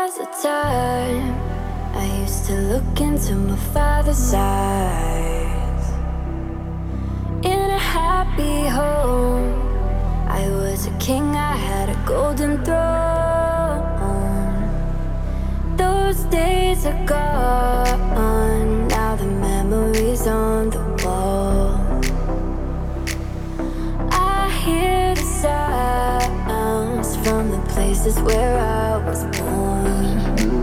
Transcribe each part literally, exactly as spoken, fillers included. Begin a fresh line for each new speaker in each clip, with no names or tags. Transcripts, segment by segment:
was a time I used to look into my father's eyes. In a happy home, I was a king, I had a golden throne. Those days are gone, now the memories on the wall. I hear the sounds from the places where I was born.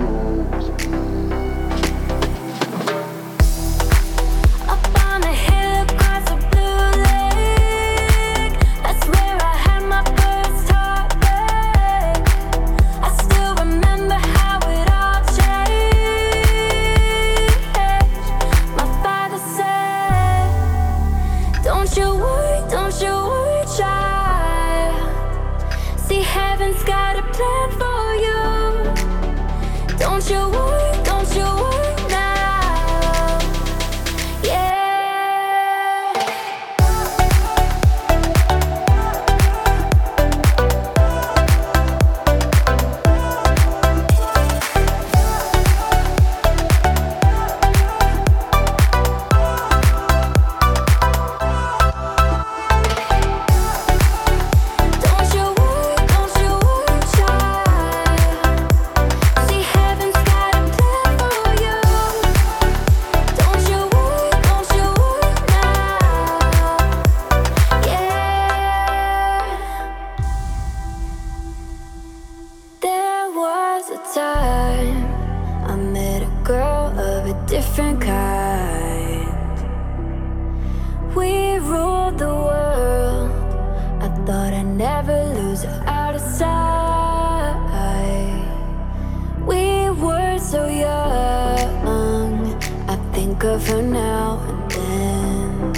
Of her now and then,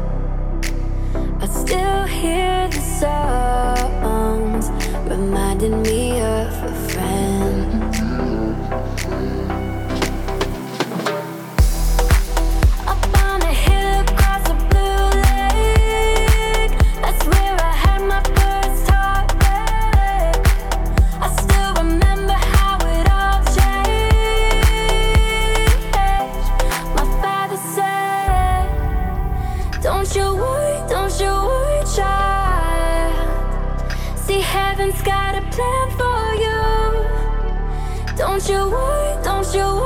I still hear the songs reminding me of a friend. Heaven's got a plan for you. Don't you worry, don't you worry.